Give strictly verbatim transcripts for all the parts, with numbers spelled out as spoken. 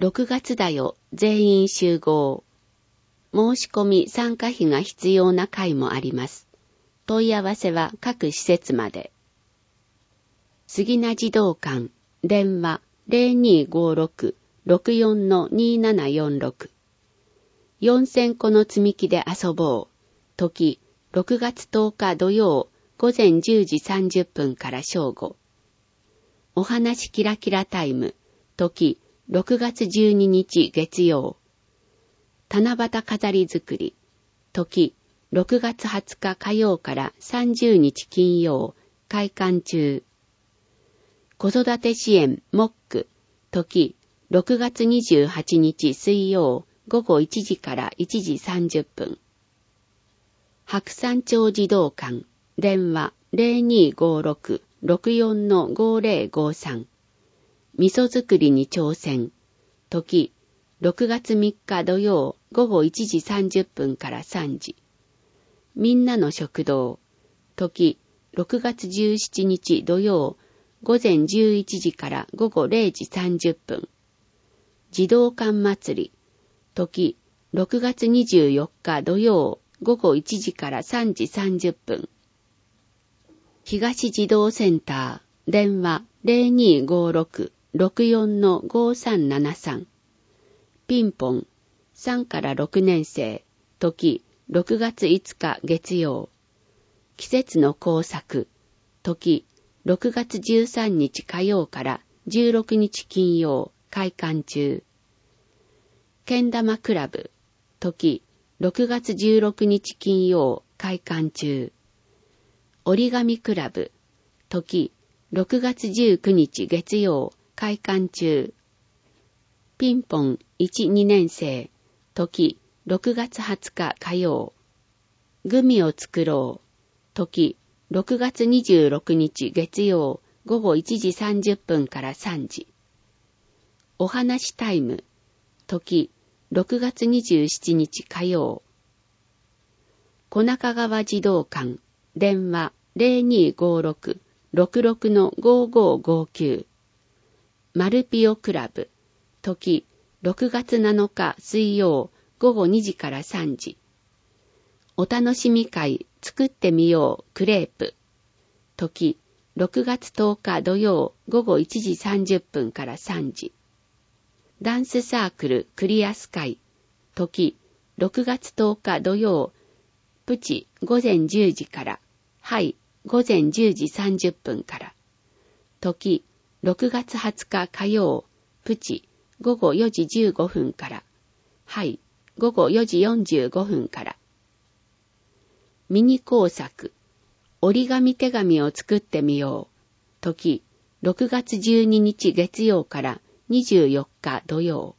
ろくがつだよ、全員集合。申し込み参加費が必要な会もあります。問い合わせは各施設まで。杉名児童館、電話 ゼロにーごーろく ろくよん にーななよんろく。よんせんこの積み木で遊ぼう。時、ろくがつとおか土曜、午前じゅうじさんじゅっぷんから正午。お話キラキラタイム、時、ろくがつじゅうににち月曜。七夕飾り作り、時、ろくがつはつか火曜からさんじゅうにち金曜、開館中。子育て支援モック、時、ろくがつにじゅうはちにち水曜、午後いちじからいちじさんじゅっぷん。白山町児童館、電話 ゼロにーごーろく ろくよん ごーぜろごーさん。味噌作りに挑戦。時、ろくがつみっか土曜、午後いちじさんじゅっぷんからさんじ。みんなの食堂。時、ろくがつじゅうしちにち土曜、午前じゅういちじから午後れいじさんじゅっぷん。児童館祭り。時、ろくがつにじゅうよっか土曜、午後いちじからさんじさんじゅっぷん。東児童センター、電話 ゼロにーごーろく ろくよん ごーさんななさん。ピンポン、さんからろくねんせい、時、ろくがついつか月曜。季節の工作、時、ろくがつじゅうさんにち火曜からじゅうろくにち金曜、開館中。けん玉クラブ、時、ろくがつじゅうろくにち金曜、開館中。折り紙クラブ、時、ろくがつじゅうくにち月曜、開館中。ピンポンいち、にねんせい、時、ろくがつはつか火曜。グミを作ろう、時、ろくがつにじゅうろくにち月曜、午後いちじさんじゅっぷんからさんじ。お話タイム、時、ろくがつにじゅうしちにち火曜。小中川児童館、電話 ゼロにーごーろく ろくろく ごーごーごーきゅう。マルピオクラブ、時、ろくがつなのか水曜、午後にじからさんじ。お楽しみ会、作ってみよう、クレープ。時、ろくがつとおか土曜、午後いちじさんじゅっぷんからさんじ。ダンスサークル、クリアスカイ。時、ろくがつとおか土曜、プチ、午前じゅうじから。はい、午前じゅうじさんじゅっぷんから。時、ろくがつはつか火曜、プチ、午後よじじゅうごふんから。はい、午後よじよんじゅうごふんから。ミニ工作、折り紙手紙を作ってみよう。時、ろくがつじゅうににち月曜からにじゅうよっか土曜。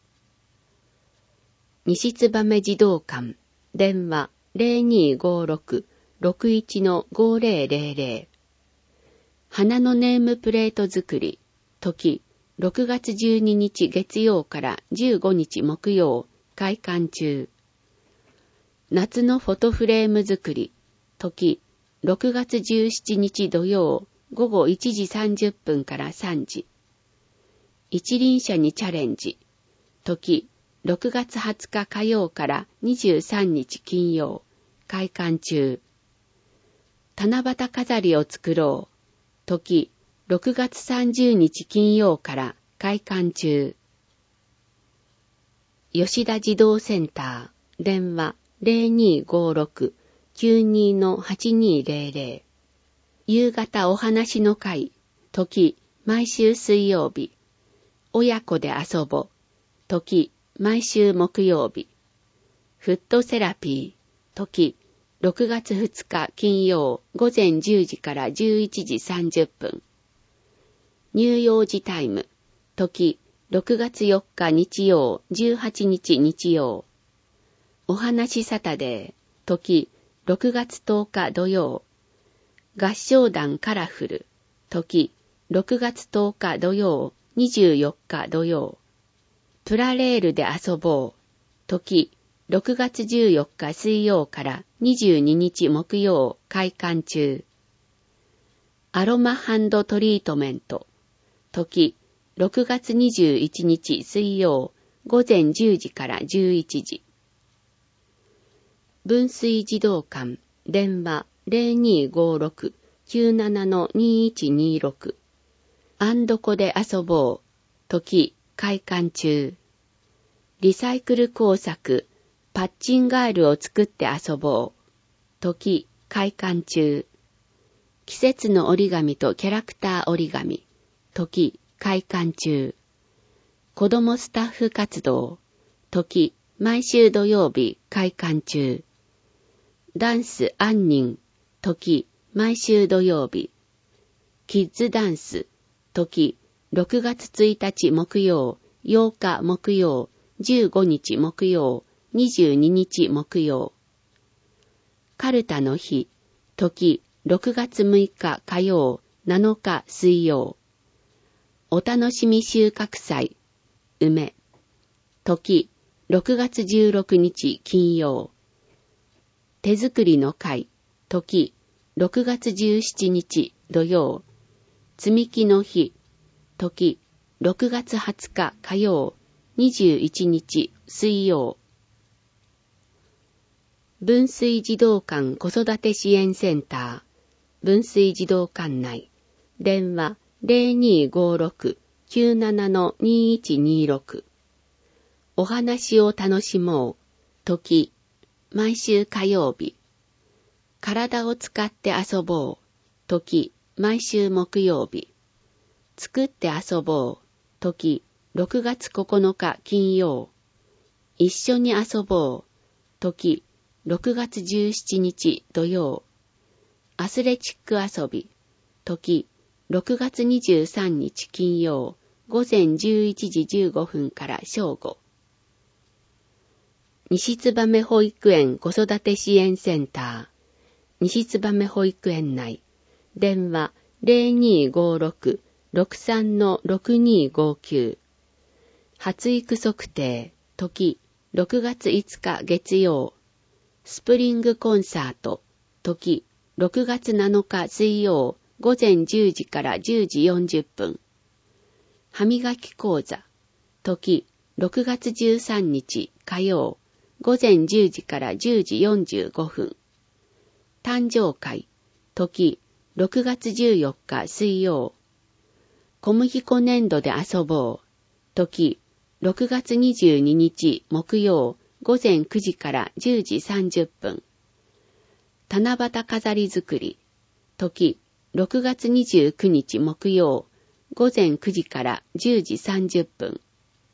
西燕児童館、電話 ゼロにーごーろく ろくいち ごーぜろぜろぜろ。花のネームプレート作り、時、ろくがつじゅうににち月曜からじゅうごにち木曜、開館中。夏のフォトフレーム作り、時、ろくがつじゅうしちにち土曜、午後いちじさんじゅっぷんからさんじ。一輪車にチャレンジ、時、ろくがつはつか火曜からにじゅうさんにち金曜、開館中。七夕飾りを作ろう、時、ろくがつさんじゅうにち金曜から開館中。吉田児童センター、電話 ゼロにーごーろく きゅうにー はちにーぜろぜろ。夕方お話の会、時、毎週水曜日。親子で遊ぼう、時、毎週木曜日。フットセラピー、時、ろくがつふつか金曜、午前じゅうじからじゅういちじさんじゅっぷん。乳幼児タイム、時、ろくがつよっか日曜、じゅうはちにち日曜。お話サタデー、時、ろくがつとおか土曜。合唱団カラフル、時、ろくがつとおか土曜、にじゅうよっか土曜。プラレールで遊ぼう、時、ろくがつじゅうよっか水曜からにじゅうににち木曜、開館中。アロマハンドトリートメント、時、ろくがつにじゅういちにち水曜、 午前じゅうじからじゅういちじ。分水児童館、電話 ゼロにーごーろく きゅうなな にーいちにーろく。あんどこで遊ぼう。時、開館中。リサイクル工作、パッチンガールを作って遊ぼう。時、開館中。季節の折り紙とキャラクター折り紙。時、開館中。子供スタッフ活動。時、毎週土曜日、開館中。ダンス杏仁。時、毎週土曜日。キッズダンス。時、ろくがつついたち木曜、ようか木曜、じゅうごにち木曜、にじゅうににち木曜。カルタの日。時、ろくがつむいか火曜、なのか水曜。お楽しみ収穫祭。梅。時、ろくがつじゅうろくにち金曜。手作りの会。時、ろくがつじゅうしちにち土曜。積み木の日。時、ろくがつはつか火曜。にじゅういちにち水曜。分水児童館子育て支援センター。分水児童館内。電話 ゼロにーごーろく きゅうなな にーいちにーろく。お話を楽しもう。時、毎週火曜日。体を使って遊ぼう。時、毎週木曜日。作って遊ぼう。時、ろくがつここのか金曜。一緒に遊ぼう。時、ろくがつじゅうしちにち土曜。アスレチック遊び。時、ろくがつにじゅうさんにち金曜。午前じゅういちじじゅうごふんから正午。西燕保育園子育て支援センター。西燕保育園内。電話 ゼロにーごーろく ろくさん ろくにーごーきゅう。発育測定。時、ろくがついつか月曜。スプリングコンサート。時、ろくがつなのか水曜。午前じゅうじからじゅうじよんじゅっぷん。歯磨き講座。時、ろくがつじゅうさんにち火曜。午前じゅうじからじゅうじよんじゅうごふん。誕生会。時、ろくがつじゅうよっか水曜。小麦粉粘土で遊ぼう。時、ろくがつにじゅうににち木曜。午前くじからじゅうじさんじゅっぷん。七夕飾り作り。時、ろくがつにじゅうくにち木曜。午前くじからじゅうじさんじゅっぷん。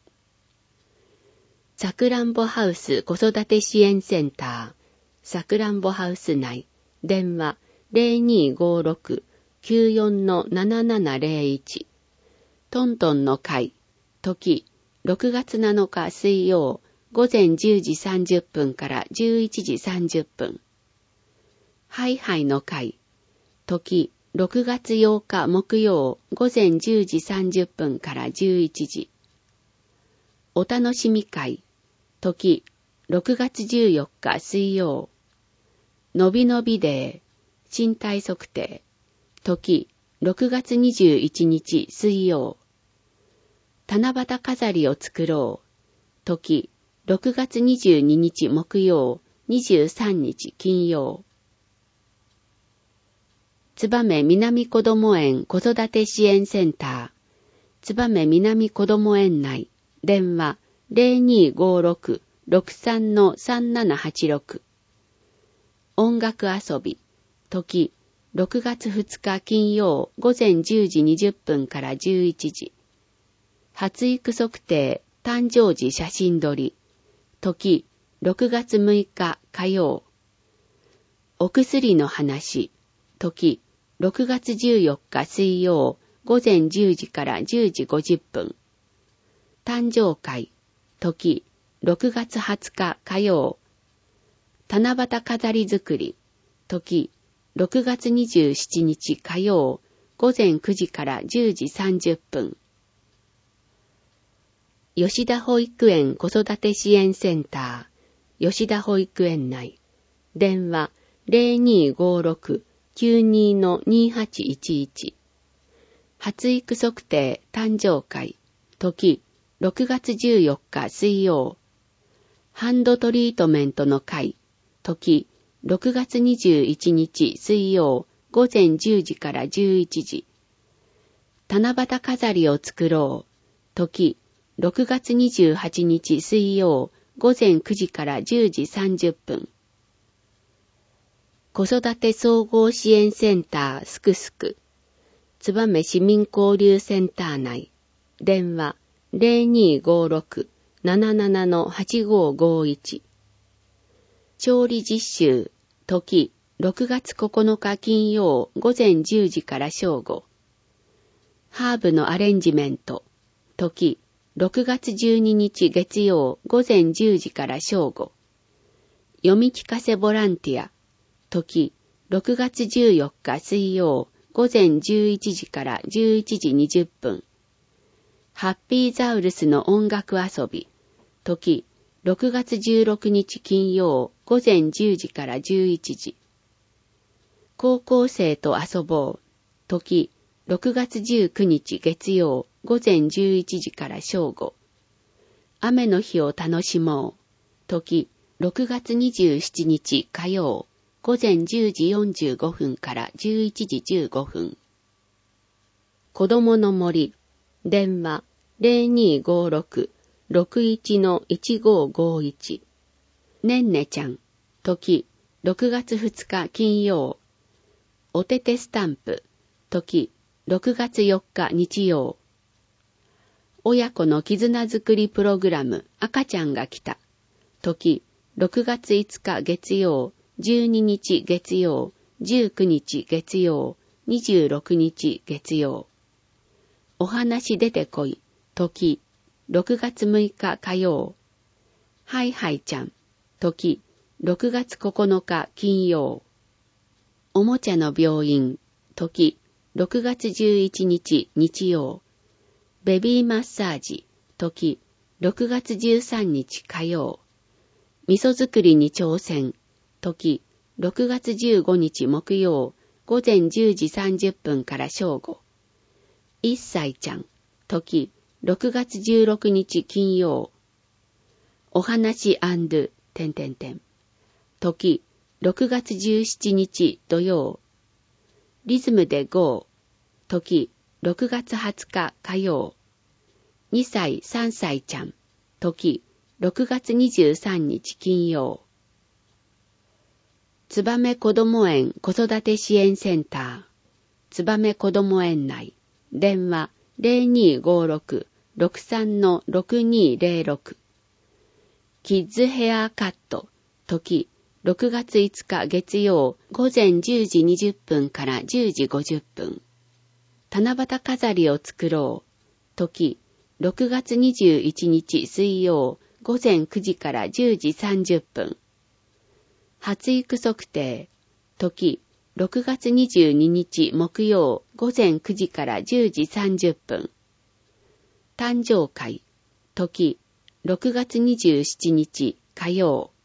さくらんぼハウス子育て支援センター。さくらんぼハウス内。電話 ゼロにーごーろく きゅうよん ななななゼロいち。トントンの会。時、ろくがつなのか水曜。午前じゅうじさんじゅっぷんからじゅういちじさんじゅっぷん。ハイハイの会。時、ろくがつようか木曜。午前じゅうじさんじゅっぷんからじゅういちじ。お楽しみ会。時、ろくがつじゅうよっか水曜。のびのびデー、身体測定。時、ろくがつにじゅういちにち水曜。七夕飾りを作ろう。時、ろくがつにじゅうににち木曜。にじゅうさんにち金曜。燕南こども園子育て支援センター。燕南こども園内。電話ゼロにーごーろく ろくさん さんななはちろく。音楽遊び。時、ろくがつふつか金曜。午前じゅうじにじゅっぷんからじゅういちじ。発育測定。誕生時写真撮り。時、ろくがつむいか火曜。お薬の話。時、ろくがつじゅうよっか水曜。午前じゅうじからじゅうじごじゅっぷん。誕生会。時、ろくがつはつか火曜。七夕飾り作り。時、ろくがつにじゅうしちにち火曜。午前くじからじゅうじさんじゅっぷん。吉田保育園子育て支援センター。吉田保育園内。電話ゼロにーごーろく きゅうにー にーはちいちいち。発育測定誕生会。時、 ろくがつじゅうよっか水曜、ハンドトリートメントの会、時、ろくがつにじゅういちにち水曜、午前じゅうじからじゅういちじ。七夕飾りを作ろう、時、ろくがつにじゅうはちにち水曜、午前くじからじゅうじさんじゅっぷん。子育て総合支援センターすくすく、燕市民交流センター内、電話 ゼロにーごーろく なななな はちごーごーいち。調理実習、時、ろくがつここのか金曜午前じゅうじから正午。ハーブのアレンジメント、時、ろくがつじゅうににち月曜午前じゅうじから正午。読み聞かせボランティア、時、ろくがつじゅうよっか水曜午前じゅういちじからじゅういちじにじゅっぷん。ハッピーザウルスの音楽遊び、時、ろくがつじゅうろくにち金曜午前じゅうじからじゅういちじ。高校生と遊ぼう、時、ろくがつじゅうくにち月曜午前じゅういちじから正午。雨の日を楽しもう、時、ろくがつにじゅうしちにち火曜午前じゅうじよんじゅうごふんからじゅういちじじゅうごふん。子供の森、電話 ゼロにーごーろく ろくいち いちごーごーいち。ねんねちゃん、時、ろくがつふつか金曜。おててスタンプ、時、ろくがつよっか日曜。親子の絆づくりプログラム、赤ちゃんが来た。時、ろくがついつか月曜、じゅうににち月曜、じゅうくにち月曜、にじゅうろくにち月曜。お話出てこい、時、ろくがつむいか火曜。はいはいちゃん、時、ろくがつここのか金曜。おもちゃの病院、時、ろくがつじゅういちにち日曜。ベビーマッサージ、時、ろくがつじゅうさんにち火曜。味噌作りに挑戦、時、ろくがつじゅうごにち木曜、午前じゅうじさんじゅっぷんから正午。いっさいちゃん、時、ろくがつじゅうろくにち金曜。お話&てんてんてん。時、ろくがつじゅうしちにち土曜。リズムで ゴー。時、ろくがつはつか火曜。にさいさんさいちゃん。時、ろくがつにじゅうさんにち金曜。つばめこども園子育て支援センター。つばめこども園内。電話 ゼロにーごーろく ろくさん ろくにーゼロろく。キッズヘアカット。時、ろくがついつか月曜午前じゅうじにじゅっぷんからじゅうじごじゅっぷん。七夕飾りを作ろう。時、ろくがつにじゅういちにち水曜午前くじからじゅうじさんじゅっぷん。発育測定。時、ろくがつにじゅうににち木曜午前くじからじゅうじさんじゅっぷん。誕生会。時、ろくがつにじゅうしちにち火曜。